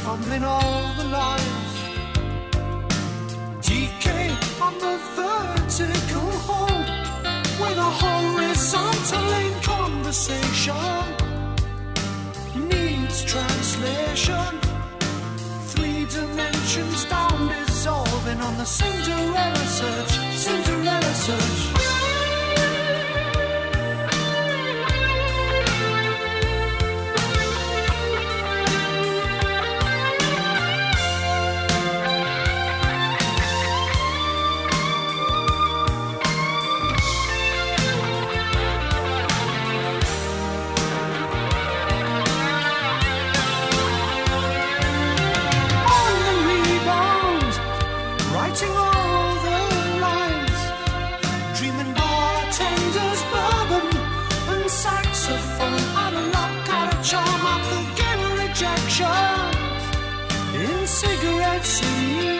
crumbling all the lines. Decay on the vertical hold, with a horizontal in conversation needs translation. 3 dimensions down, dissolving on the Cinderella search, Cinderella search. Cigarette City,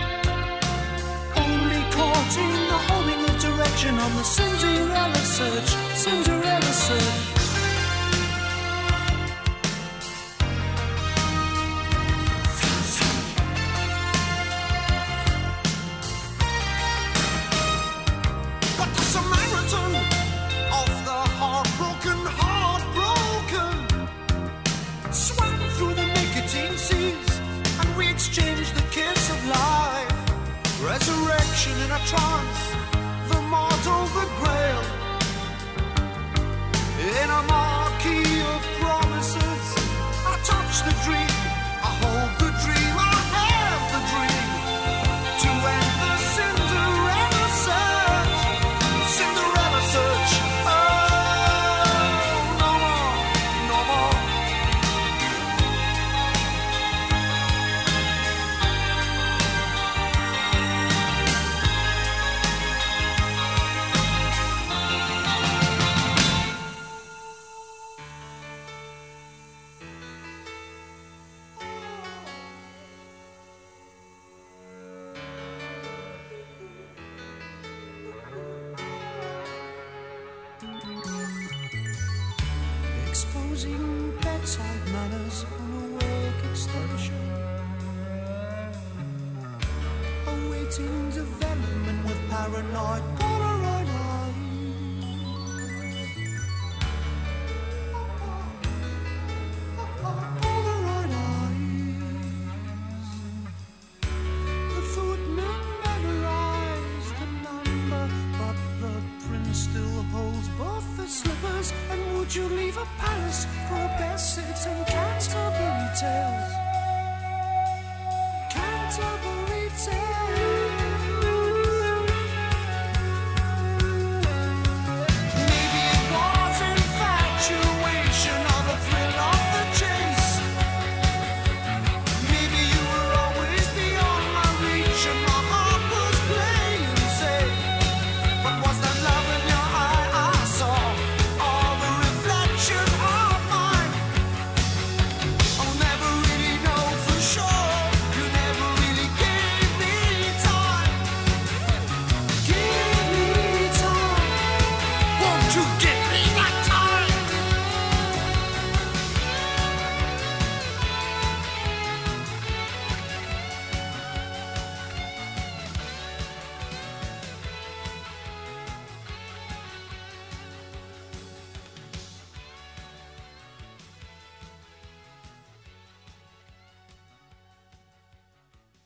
only caught in the homing of direction on the Cinderella search, Cinderella search. But the Samaritan of the heartbroken, swam through the nicotine seas. We exchange the kiss of life, resurrection in a trance, the mortal, the grail, in a marquee of promises. I touch the dream, I hold the dream, I have the dream, to end the Cinderella search, Cinderella search. Oh, no more, no more. Exposing bedside manners on a work extension, awaiting development with paranoid Polaroid eyes. Polaroid eyes. The footman memorized the number, but the prince still holds both the slippers. And would you leave a palace for a best sit in Canterbury Tales?